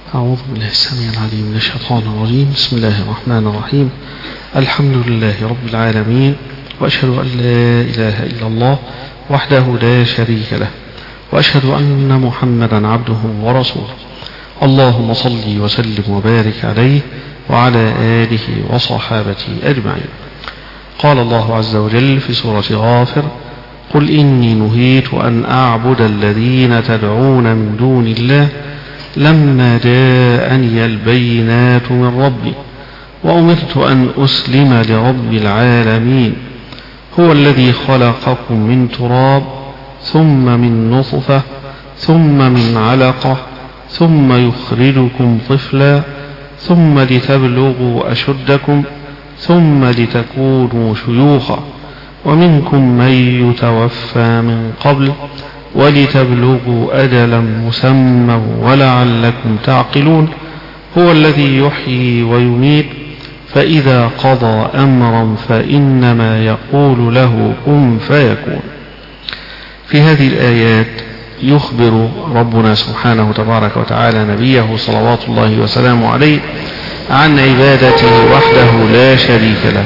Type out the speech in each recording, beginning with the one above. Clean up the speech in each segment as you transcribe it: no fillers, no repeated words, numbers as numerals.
أعوذ بالله السميع العليم من الشيطان الرجيم. بسم الله الرحمن الرحيم. الحمد لله رب العالمين، وأشهد أن لا إله إلا الله وحده لا شريك له، وأشهد أن محمدا عبده ورسوله. اللهم صل وسلم وبارك عليه وعلى آله وصحابته أجمعين. قال الله عز وجل في سورة غافر: قل إني نهيت أن أعبد الذين تدعون من دون الله لما جاءني البينات من ربي وأمرت أن أسلم لرب العالمين. هو الذي خلقكم من تراب ثم من نطفة ثم من علقة ثم يخرجكم طفلا ثم لتبلغوا أشدكم ثم لتكونوا شيوخا ومنكم من يتوفى من قبل ولتبلغوا أجلا مسمى ولعلكم تعقلون. هو الذي يحيي ويميت فإذا قضى أمرا فإنما يقول له كن فيكون. في هذه الآيات يخبر ربنا سبحانه تبارك وتعالى نبيه صلوات الله وسلامه عليه عن عبادته وحده لا شريك له،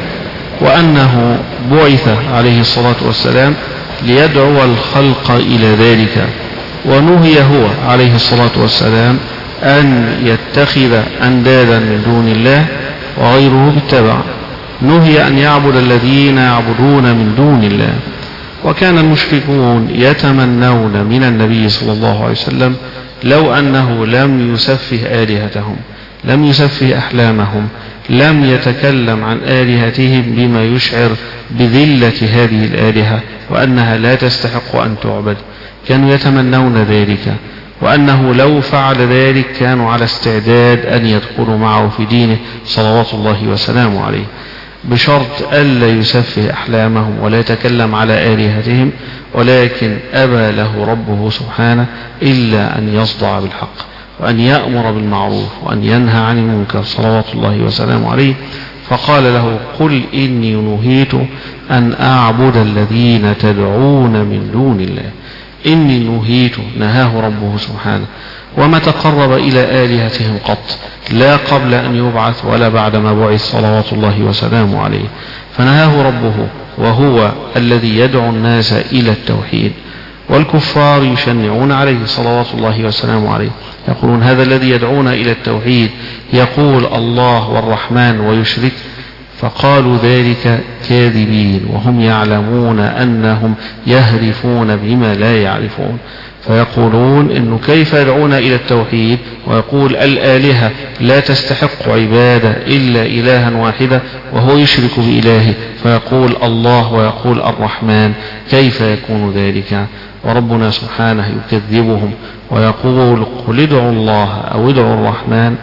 وأنه بعث عليه الصلاة والسلام ليدعو الخلق إلى ذلك، ونهي هو عليه الصلاة والسلام أن يتخذ أندادا من دون الله وغيره بالتبع. نهي أن يعبد الذين يعبدون من دون الله. وكان المشركون يتمنون من النبي صلى الله عليه وسلم لو أنه لم يسفه آلهتهم، لم يسفه أحلامهم، لم يتكلم عن آلهتهم بما يشعر بذلة هذه الآلهة وأنها لا تستحق أن تعبد. كانوا يتمنون ذلك، وأنه لو فعل ذلك كانوا على استعداد أن يدخلوا معه في دينه صلوات الله وسلامه عليه، بشرط ألا يسفه أحلامهم ولا يتكلم على آلهتهم. ولكن أبى له ربه سبحانه إلا أن يصدع بالحق وأن يأمر بالمعروف وأن ينهى عن المنكر صلوات الله وسلامه عليه. فقال له: قل إني نهيت أن أعبد الذين تدعون من دون الله. إني نهيت، نهاه ربه سبحانه، وما تقرب إلى آلهتهم قط، لا قبل أن يبعث ولا بعد ما بعث صلوات الله وسلامه عليه. فنهاه ربه، وهو الذي يدعو الناس إلى التوحيد. والكفار يشنعون عليه صلوات الله وسلامه عليه، يقولون: هذا الذي يدعونا إلى التوحيد يقول الله والرحمن ويشرك. فقالوا ذلك كاذبين وهم يعلمون أنهم يهرفون بما لا يعرفون. فيقولون: إنه كيف يدعون إلى التوحيد ويقول الآلهة لا تستحق عبادة إلا إلها واحدة، وهو يشرك بإلهه، فيقول الله ويقول الرحمن، كيف يكون ذلك؟ وربنا سبحانه يكذبهم ويقول: قل ادعوا الله أو ادعوا الرحمن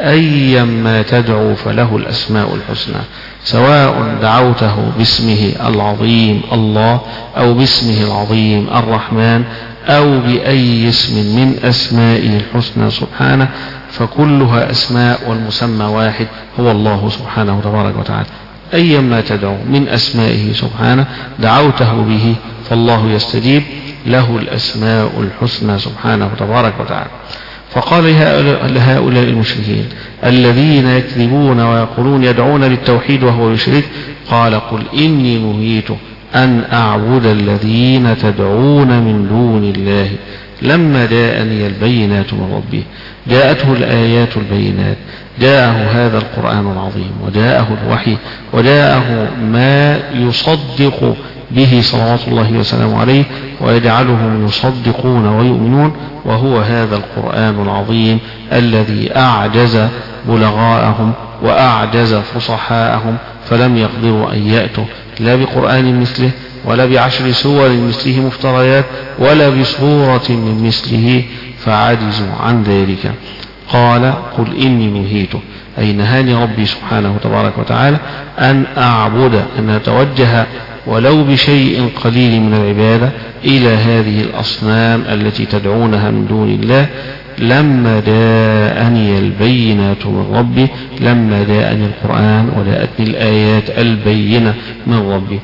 أيما تدعوا فله الأسماء الحسنى، سواء دعوته باسمه العظيم الله أو باسمه العظيم الرحمن أو بأي اسم من أسمائه الحسنى سبحانه، فكلها أسماء والمسمى واحد هو الله سبحانه تبارك وتعالى. أيما تدعو من أسمائه سبحانه دعوته به فالله يستجيب، له الأسماء الحسنى سبحانه تبارك وتعالى. فقال لهؤلاء المشركين الذين يكذبون ويقولون يدعون للتوحيد وهو يشرك: قال: قل إني نهيت أن أعبد الذين تدعون من دون الله لما جاءني البينات من ربي. جاءته الآيات البينات، جاءه هذا القرآن العظيم، وجاءه الوحي، وجاءه ما يصدق به صلوات الله وسلامه عليه ويجعلهم يصدقون ويؤمنون، وهو هذا القرآن العظيم الذي أعجز بلغاءهم وأعجز فصحاءهم، فلم يقدروا أن يأتوا لا بقرآن مثله ولا بعشر سور مثله مفتريات ولا بسورة من مثله، فعجزوا عن ذلك. قال: قل إني نهيت، أي نهاني ربي سبحانه تبارك وتعالى أن أعبد، أن أتوجه ولو بشيء قليل من العبادة إلى هذه الأصنام التي تدعونها من دون الله لما جاءني البينات من ربي، لما جاءني القرآن وجاءتني الآيات البينة من ربي.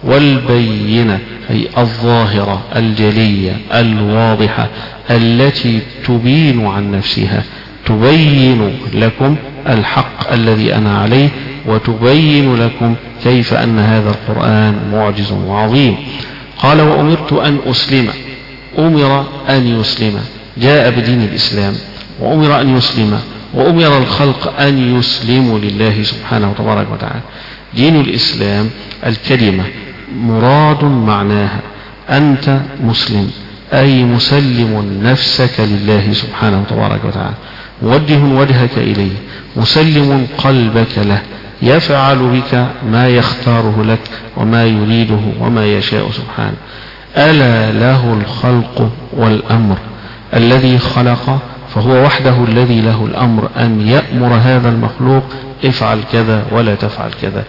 والبينة أي الظاهرة الجلية الواضحة التي تبين عن نفسها، تبين لكم الحق الذي أنا عليه، وتبين لكم كيف أن هذا القرآن معجز وعظيم. قال وأمرت أن أسلم، أمر أن يسلم، جاء بدين الإسلام وأمر أن يسلم، وأمر الخلق أن يسلموا لله سبحانه وتبارك وتعالى. دين الإسلام الكلمة مراد معناها أنت مسلم، أي مسلم نفسك لله سبحانه وتبارك وتعالى، موجه وجهك إليه، مسلم قلبك له، يفعل بك ما يختاره لك وما يريده وما يشاء سبحانه. ألا له الخلق والأمر، الذي خلق فهو وحده الذي له الأمر أن يأمر هذا المخلوق افعل كذا ولا تفعل كذا.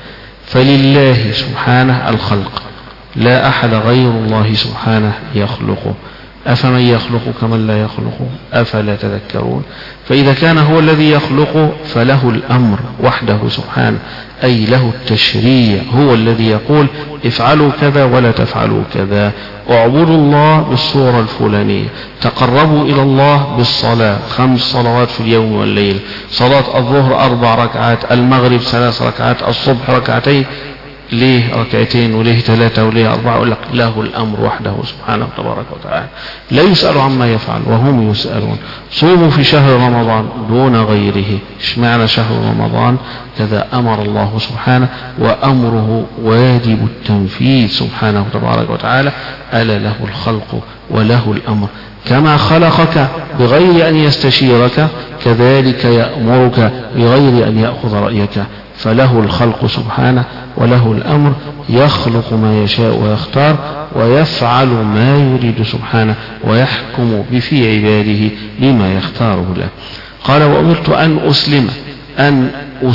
فلله سبحانه الخلق، لا أحد غير الله سبحانه يخلقه. أفمن يخلق كمن لا يخلق أفلا تذكرون. فإذا كان هو الذي يخلق فله الأمر وحده سبحانه، أي له التشريع، هو الذي يقول افعلوا كذا ولا تفعلوا كذا، اعبدوا الله بالصورة الفلانية، تقربوا إلى الله بالصلاة 5 صلوات في اليوم والليل، صلاة الظهر 4 ركعات، المغرب 3 ركعات، الصبح 2 ركعتين، ليه 2 وليه 3 وليه 4؟ أقول لك له الأمر وحده سبحانه تبارك وتعالى، لا يسأل عما يفعل وهم يسألون. صوموا في شهر رمضان دون غيره. اشمعنى شهر رمضان؟ كذا أمر الله سبحانه، وأمره واجب التنفيذ سبحانه تبارك وتعالى. ألا له الخلق وله الأمر، كما خلقك بغير أن يستشيرك كذلك يأمرك بغير أن يأخذ رأيك. فله الخلق سبحانه وله الأمر، يخلق ما يشاء ويختار ويفعل ما يريد سبحانه، ويحكم في عباده بما يختاره له. قال وأمرت أن أسلم، أن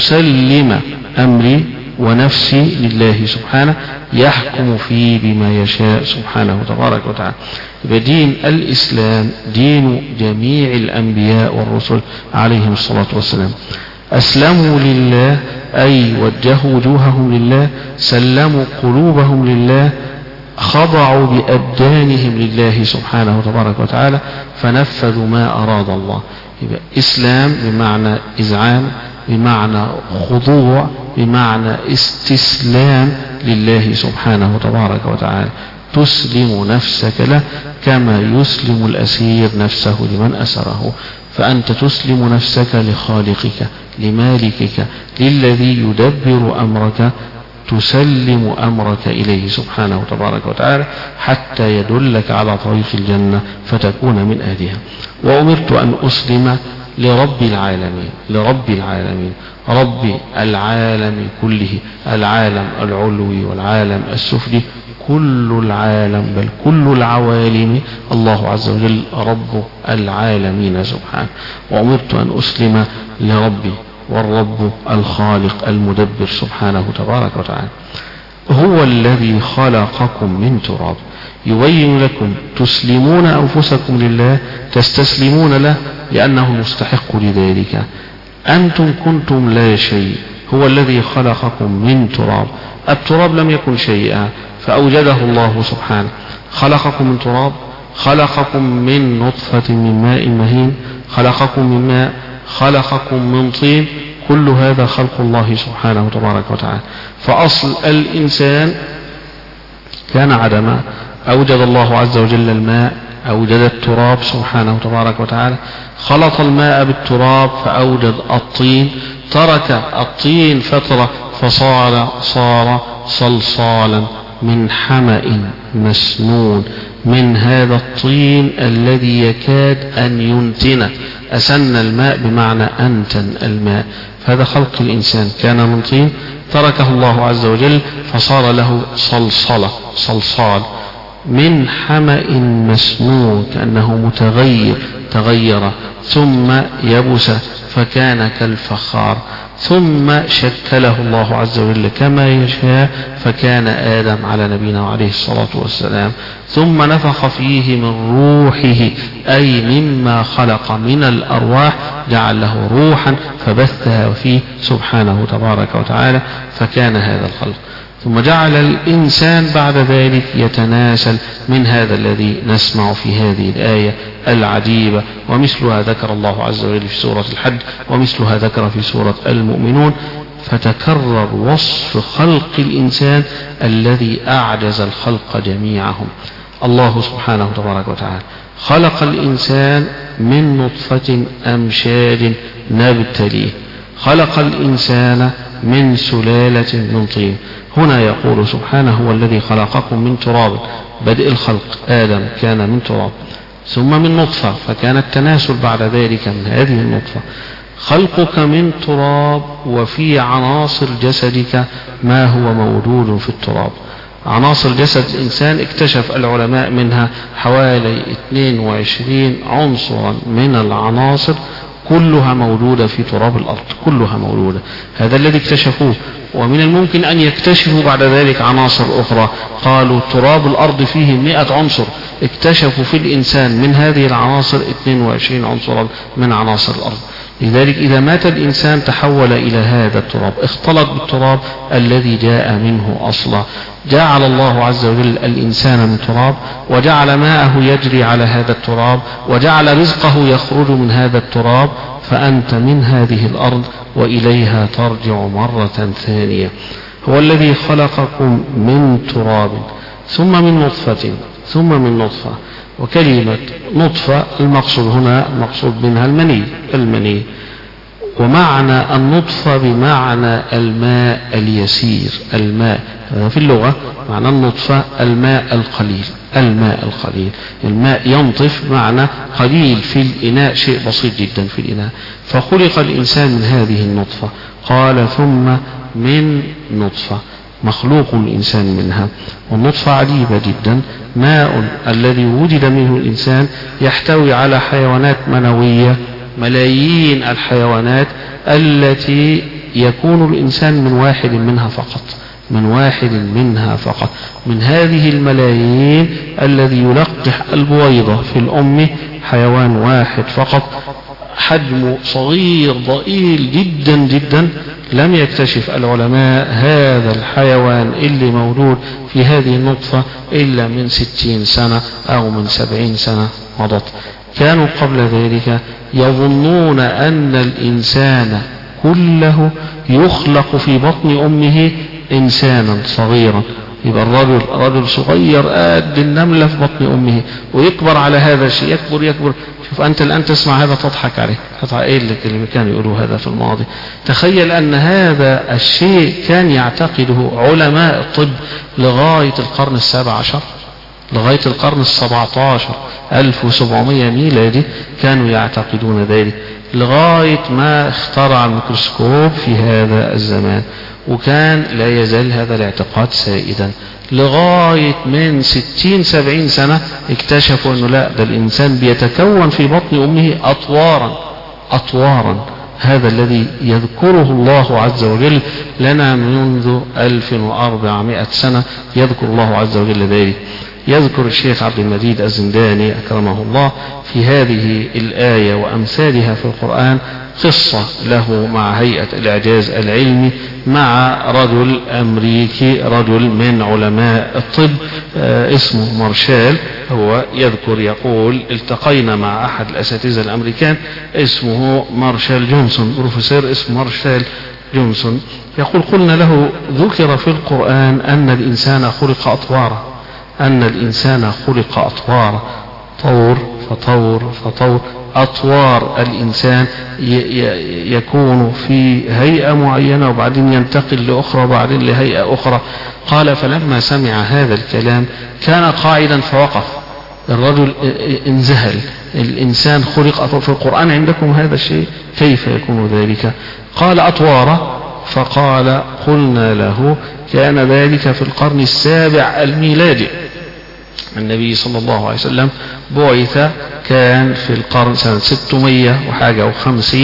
أسلم أمري ونفسي لله سبحانه، يحكم فيه بما يشاء سبحانه تبارك وتعالى. بدين الإسلام دين جميع الأنبياء والرسل عليهم الصلاة والسلام. أسلموا لله أي وجهوا وجوههم لله، سلموا قلوبهم لله، خضعوا بأبدانهم لله سبحانه تبارك وتعالى، فنفذوا ما أراد الله. يبقى إسلام بمعنى إذعان، بمعنى خضوع، بمعنى استسلام لله سبحانه تبارك وتعالى. تسلم نفسك له كما يسلم الأسير نفسه لمن أسره. فأنت تسلم نفسك لخالقك، لمالكك، للذي يدبر أمرك، تسلم أمرك إليه سبحانه تبارك وتعالى حتى يدلك على طريق الجنة فتكون من أهلها. وأمرت أن أسلم لرب العالمين، لرب العالمين، رب العالم كله، العالم العلوي والعالم السفلي، كل العالم بل كل العوالم الله عز وجل رب العالمين سبحانه. وأمرت أن أسلم لربي، والرب الخالق المدبر سبحانه تبارك وتعالى. هو الذي خلقكم من تراب، يبين لكم تسلمون أنفسكم لله، تستسلمون له لأنه المستحق لذلك. أنتم كنتم لا شيء، هو الذي خلقكم من تراب. التراب لم يكن شيئا فأوجده الله سبحانه. خلقكم من تراب، خلقكم من نطفة من ماء مهين، خلقكم من ماء، خلقكم من طين، كل هذا خلق الله سبحانه تبارك وتعالى. فأصل الإنسان كان عدما، أوجد الله عز وجل الماء، أوجد التراب سبحانه تبارك وتعالى، خلط الماء بالتراب فأوجد الطين، ترك الطين فترة فصار صلصالا من حمأ مسنون، من هذا الطين الذي يكاد أن ينتن. أسن الماء بمعنى أنتن الماء. فهذا خلق الإنسان، كان من طين تركه الله عز وجل فصار له صلصال من حمأ مسنون، كأنه متغير، تغير ثم يبس فكان كالفخار، ثم شكله الله عز وجل كما يشاء فكان آدم على نبينا عليه الصلاة والسلام، ثم نفخ فيه من روحه أي مما خلق من الأرواح، جعل له روحا فبثها فيه سبحانه تبارك وتعالى، فكان هذا الخلق. ثم جعل الإنسان بعد ذلك يتناسل من هذا الذي نسمع في هذه الآية العجيبة، ومثلها ذكر الله عز وجل في سورة الحج، ومثلها ذكر في سورة المؤمنون. فتكرر وصف خلق الإنسان الذي أعجز الخلق جميعهم. الله سبحانه تبارك وتعالى خلق الإنسان من نطفة أمشاج نبتليه، خلق الإنسان من سلالة من طين. هنا يقول سبحانه: هو الذي خلقكم من تراب، بدء الخلق آدم كان من تراب، ثم من نطفة، فكان التناسل بعد ذلك من هذه النطفة. خلقك من تراب، وفي عناصر جسدك ما هو موجود في التراب. عناصر جسد الإنسان اكتشف العلماء منها حوالي 22 عنصرا من العناصر كلها موجودة في تراب الأرض، كلها موجودة. هذا الذي اكتشفوه. ومن الممكن أن يكتشفوا بعد ذلك عناصر أخرى. قالوا تراب الأرض فيه 100 عنصر، اكتشفوا في الإنسان من هذه العناصر 22 عنصرا من عناصر الأرض. لذلك إذا مات الإنسان تحول إلى هذا التراب، اختلط بالتراب الذي جاء منه أصلا. جعل الله عز وجل الإنسان من تراب، وجعل ماءه يجري على هذا التراب، وجعل رزقه يخرج من هذا التراب. فأنت من هذه الأرض وإليها ترجع مرة ثانية. هو الذي خلقكم من تراب ثم من نطفة ثم من نطفة. وكلمة نطفة المقصود هنا مقصود منها المني. ومعنى النطفة بمعنى الماء اليسير. الماء في اللغة معنى النطفة الماء القليل. الماء ينطف معنى قليل في الإناء، شيء بسيط جدا في الإناء. فخلق الإنسان من هذه النطفة. قال ثم من نطفة، مخلوق الإنسان منها. والنطفة عجيبة جدا. ماء الذي وجد منه الإنسان يحتوي على حيوانات منوية، ملايين الحيوانات التي يكون الإنسان من واحد منها فقط. من هذه الملايين الذي يلقح البويضة في الأم حيوان واحد فقط، حجمه صغير ضئيل جدا جدا. لم يكتشف العلماء هذا الحيوان اللي موجود في هذه النطفة إلا من 60 سنة أو من 70 سنة مضت. كانوا قبل ذلك يظنون أن الإنسان كله يخلق في بطن أمه إنسانا صغيرا. يبقى الرجل صغير قد النملة في بطن أمه، ويكبر على هذا الشيء، يكبر. شوف أنت الآن تسمع هذا تضحك عليه. إيه اللي كانوا يقولوا هذا في الماضي؟ تخيل أن هذا الشيء كان يعتقده علماء الطب لغاية القرن 17، لغاية القرن 17 1700 ميلادي كانوا يعتقدون ذلك، لغاية ما اخترع الميكروسكوب في هذا الزمان. وكان لا يزال هذا الاعتقاد سائدا لغاية من 60-70 سنة. اكتشفوا أنه لا، ده الإنسان بيتكون في بطن أمه أطوارا. هذا الذي يذكره الله عز وجل لنا منذ 1400 سنة، يذكر الله عز وجل ذلك. يذكر الشيخ عبد المجيد الزنداني أكرمه الله في هذه الآية وأمثالها في القرآن قصة له مع هيئة الإعجاز العلمي، مع رجل أمريكي، رجل من علماء الطب اسمه مارشال. هو يذكر يقول: التقينا مع أحد الأساتذة الأمريكان اسمه مارشال جونسون، بروفيسور اسمه مارشال جونسون. يقول: قلنا له: ذكر في القرآن أن الإنسان خلق أطوارا، طور فطور. أطوار الإنسان يكون في هيئة معينة، وبعدين ينتقل لأخرى، وبعدين لهيئة أخرى. قال: فلما سمع هذا الكلام كان قاعدا فوقف. الرجل انذهل. الإنسان خلق أطوار، في القرآن عندكم هذا الشيء؟ كيف يكون ذلك؟ قال: أطوارا. فقال: قلنا له: كان ذلك في القرن 7 الميلادي. النبي صلى الله عليه وسلم بعث كان في القرن سنة 600 وحاجة و50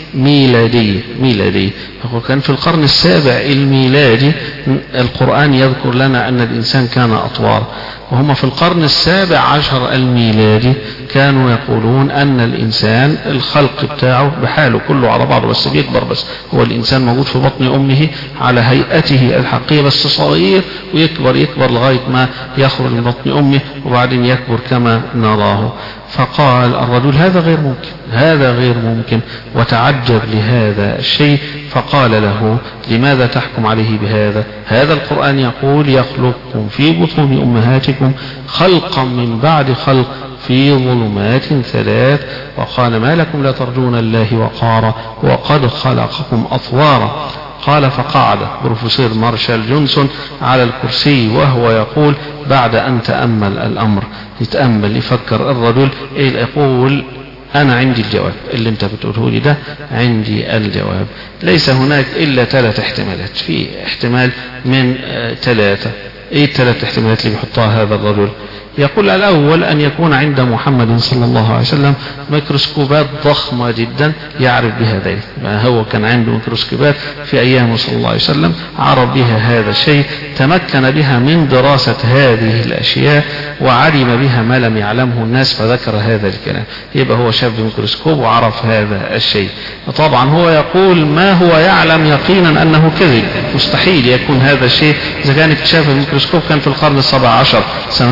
ميلادية. وكان في القرن السابع الميلادي القرآن يذكر لنا أن الإنسان كان أطوار، وهم في القرن السابع عشر الميلادي كانوا يقولون أن الإنسان الخلق بتاعه بحاله كله على بعضه، بس بيكبر، بس هو الإنسان موجود في بطن أمه على هيئته الحقيقية بس صغير، ويكبر لغاية ما يخرج من بطن أمه وبعدين يكبر كما نراه. فقال الرجل هذا غير ممكن وتعجب لهذا الشيء، فقال له لماذا تحكم عليه بهذا؟ هذا القرآن يقول يخلقكم في بطون أمهاتكم خلقا من بعد خلق في ظلمات ثلاث، وقال ما لكم لا ترجون الله وقارا وقد خلقكم أطوارا. قال فقعد بروفيسور مارشال جونسون على الكرسي وهو يقول بعد أن تأمل الأمر، يتأمل يفكر الرجل يقول أنا عندي الجواب اللي أنت بتقوله لي ده، عندي الجواب. ليس هناك إلا 3 احتمالات، في احتمال من 3. إيه ال3 احتمالات اللي بيحطها هذا الرجل؟ يقول الأول أن يكون عند محمد صلى الله عليه وسلم ميكروسكوبات ضخمة جدا يعرف بها ذلك، ما هو كان عنده ميكروسكوبات في أيامه صلى الله عليه وسلم عرف بها هذا الشيء، تمكن بها من دراسة هذه الأشياء وعلم بها ما لم يعلمه الناس فذكر هذا الكلام. يبقى هو شاف بميكروسكوب وعرف هذا الشيء. طبعا هو يقول ما هو يعلم يقينا أنه كذب، مستحيل يكون هذا الشيء إذا كان اكتشاف الميكروسكوب كان في القرن ال17 سنة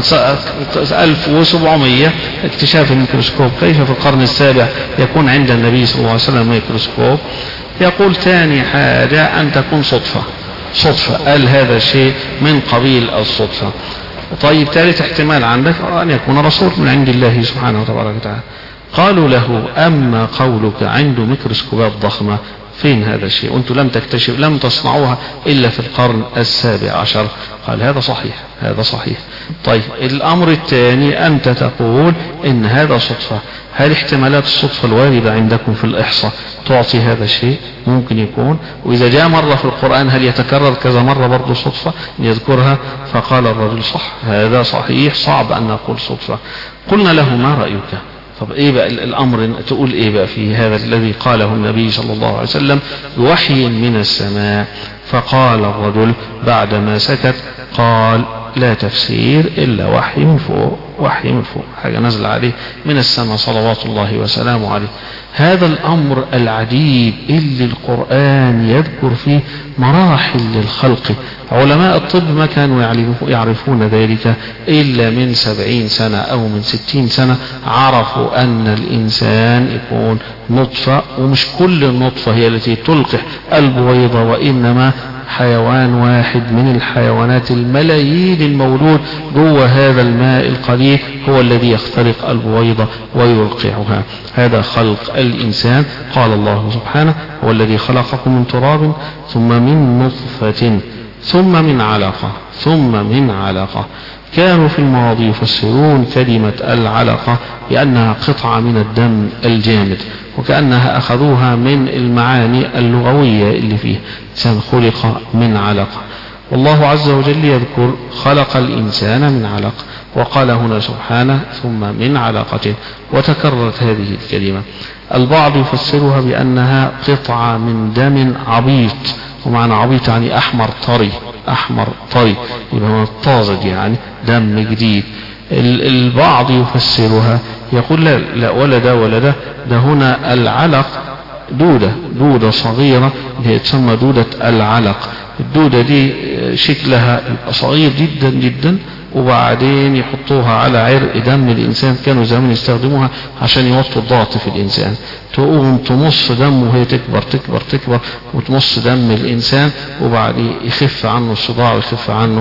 1700 اكتشاف الميكروسكوب، كيف في القرن السابع يكون عند النبي صلى الله عليه وسلم ميكروسكوب؟ يقول ثاني حاجة أن تكون صدفة، قال هذا الشيء من قبيل الصدفة. طيب ثالث احتمال عندك أن يكون رسول من عند الله سبحانه وتعالى. قالوا له أما قولك عنده ميكروسكوبات ضخمة، فين هذا الشيء؟ وانتم لم تصنعوها إلا في القرن ال17. قال هذا صحيح. طيب الأمر الثاني أنت تقول إن هذا صدفة، هل احتمالات الصدفة الواردة عندكم في الإحصاء تعطي هذا الشيء؟ ممكن يكون، وإذا جاء مرة في القرآن هل يتكرر كذا مرة برضو صدفة يذكرها؟ فقال الرجل صح، هذا صحيح، صعب أن نقول صدفة. قلنا له ما رأيك؟ طب ايه بقى الامر، تقول ايه بقى في هذا الذي قاله النبي صلى الله عليه وسلم بوحي من السماء؟ فقال الرجل بعدما سكت قال لا تفسير الا وحي من فوق، حاجة نزل عليه من السماء صلوات الله وسلامه عليه. هذا الامر العجيب اللي القرآن يذكر فيه مراحل للخلق، علماء الطب ما كانوا يعرفون ذلك إلا من 70 سنة أو من 60 سنة عرفوا أن الإنسان يكون نطفة، ومش كل النطفة هي التي تلقح البويضة، وإنما حيوان واحد من الحيوانات الملايين المولود جوه هذا الماء القليل هو الذي يخترق البويضة ويلقحها. هذا خلق الإنسان. قال الله سبحانه هو الذي خلقكم من تراب ثم من نطفة ثم من علقة. كانوا في الماضي يفسرون كلمة العلقة بأنها قطعة من الدم الجامد، وكأنها أخذوها من المعاني اللغوية اللي فيه، إنسان خلق من علقة. والله عز وجل يذكر خلق الإنسان من علق، وقال هنا سبحانه ثم من علقة، وتكررت هذه الكلمة. البعض يفسرها بأنها قطعة من دم عبيط، ومعنى عبيط يعني أحمر طري، يبقى هو طازج يعني دم جديد. البعض يفسرها يقول لا ولا ده هنا العلق دودة صغيرة هي تسمى دودة العلق. الدودة دي شكلها صغير جدا جدا، وبعدين يحطوها على عرق دم الإنسان، كانوا زمان يستخدموها عشان يوطوا الضغط في الإنسان، تقوم تمص دمه وهي تكبر وتمص دم الإنسان، وبعدين يخف عنه الصداع ويخف عنه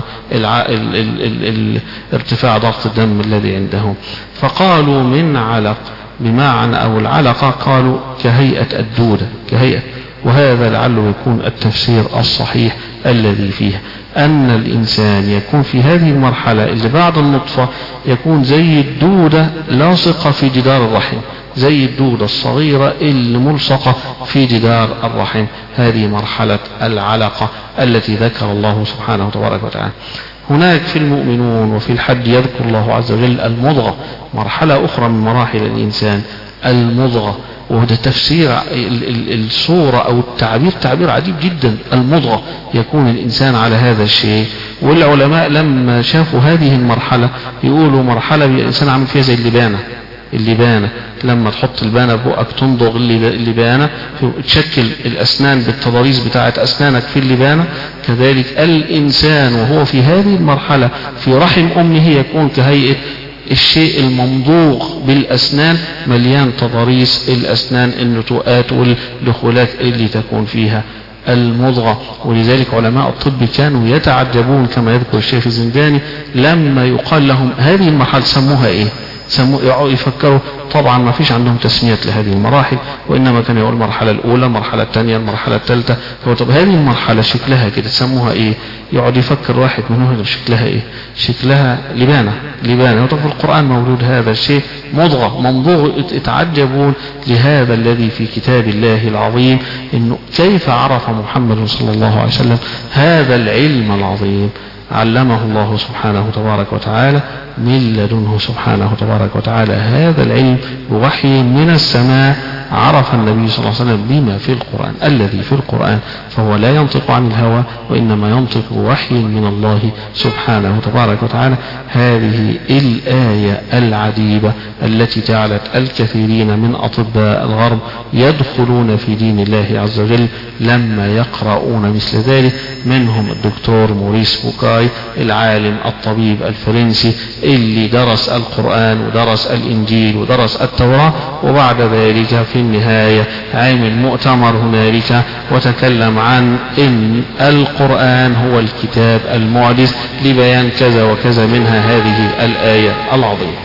ارتفاع ضغط الدم الذي عندهم. فقالوا من علق بمعنى أو العلقة قالوا كهيئة الدودة وهذا لعله يكون التفسير الصحيح الذي فيه أن الإنسان يكون في هذه المرحلة اللي بعد النطفة يكون زي الدودة لاصقة في جدار الرحم، زي الدودة الصغيرة اللي ملصقة في جدار الرحم. هذه مرحلة العلقة التي ذكر الله سبحانه وتبارك وتعالى. هناك في المؤمنون وفي الحج يذكر الله عز وجل المضغة، مرحلة أخرى من مراحل الإنسان، المضغة. وده تفسير الصورة أو التعبير تعبير عجيب جدا، المضغة يكون الإنسان على هذا الشيء. والعلماء لما شافوا هذه المرحلة يقولوا مرحلة الإنسان عامل فيها زي اللبانة لما تحط البانة بقك تنضغ اللبانة تشكل الأسنان بالتضاريس بتاعة أسنانك في اللبانة، كذلك الإنسان وهو في هذه المرحلة في رحم أمه يكون كهيئة الشيء الممضوغ بالأسنان، مليان تضاريس الأسنان، النتوءات والدخولات اللي تكون فيها المضغة. ولذلك علماء الطب كانوا يتعجبون كما يذكر الشيخ الزنداني لما يقال لهم هذه المرحلة سموها ايه، يفكروا طبعا ما فيش عندهم تسميات لهذه المراحل، وإنما كان يقول المرحلة الأولى، المرحلة الثانية، المرحلة الثالثة. طب هذه المرحلة شكلها كده تسموها ايه؟ يقعد يفكر واحد منهم شكلها ايه؟ شكلها لبانة. وطب في القرآن مولود هذا الشيء مضغة ممضوغ. اتعجبون لهذا الذي في كتاب الله العظيم، انه كيف عرف محمد صلى الله عليه وسلم هذا العلم العظيم، علمه الله سبحانه تبارك وتعالى من لدنه سبحانه تبارك وتعالى هذا العلم بوحي من السماء. عرف النبي صلى الله عليه وسلم بما في القرآن، الذي في القرآن فهو لا ينطق عن الهوى وإنما ينطق بوحي من الله سبحانه تبارك وتعالى. هذه الآية العجيبة التي جعلت الكثيرين من أطباء الغرب يدخلون في دين الله عز وجل لما يقرؤون مثل ذلك، منهم الدكتور موريس بوكاي العالم الطبيب الفرنسي اللي درس القرآن ودرس الإنجيل ودرس التوراة، وبعد ذلك في النهاية عمل مؤتمر هنالك وتكلم عن إن القرآن هو الكتاب المعجز لبيان كذا وكذا، منها هذه الآية العظيمة.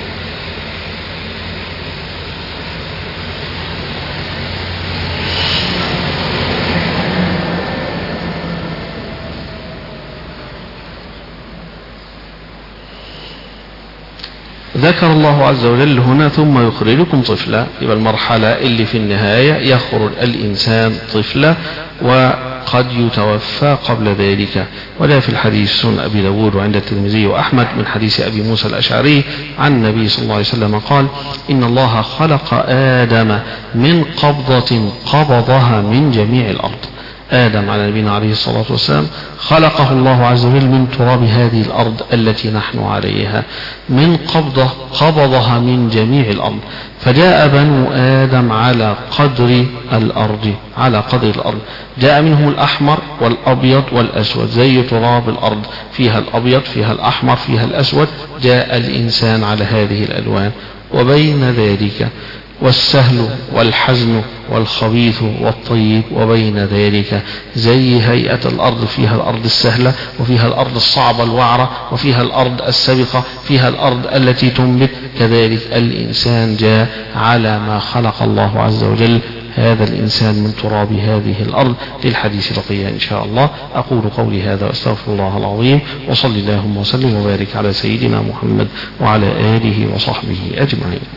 ذكر الله عز وجل هنا ثم يخرجكم طفلا، يبقى المرحلة اللي في النهاية يخرج الإنسان طفلا وقد يتوفى قبل ذلك. ولا في الحديث سنن أبي داود وعند الترمذي وأحمد من حديث أبي موسى الأشعري عن النبي صلى الله عليه وسلم قال: إن الله خلق آدم من قبضة قبضها من جميع الأرض. آدم على نبينا عليه الصلاة والسلام خلقه الله عز وجل من تراب هذه الأرض التي نحن عليها، من قبضة قبضها من جميع الأرض، فجاء بنو آدم على قدر الأرض، على قدر الأرض. جاء منهم الأحمر والأبيض والأسود، زي تراب الأرض فيها الأبيض فيها الأحمر فيها الأسود. جاء الإنسان على هذه الألوان، وبين ذلك والسهل والحزن والخبيث والطيب، وبين ذلك زي هيئة الأرض، فيها الأرض السهلة وفيها الأرض الصعبة الوعرة وفيها الأرض السبقة، فيها الأرض التي تنبت. كذلك الإنسان جاء على ما خلق الله عز وجل هذا الإنسان من تراب هذه الأرض. للحديث بقية إن شاء الله. أقول قولي هذا وأستغفر الله العظيم، وصلي اللهم وسلم وبارك على سيدنا محمد وعلى آله وصحبه أجمعين.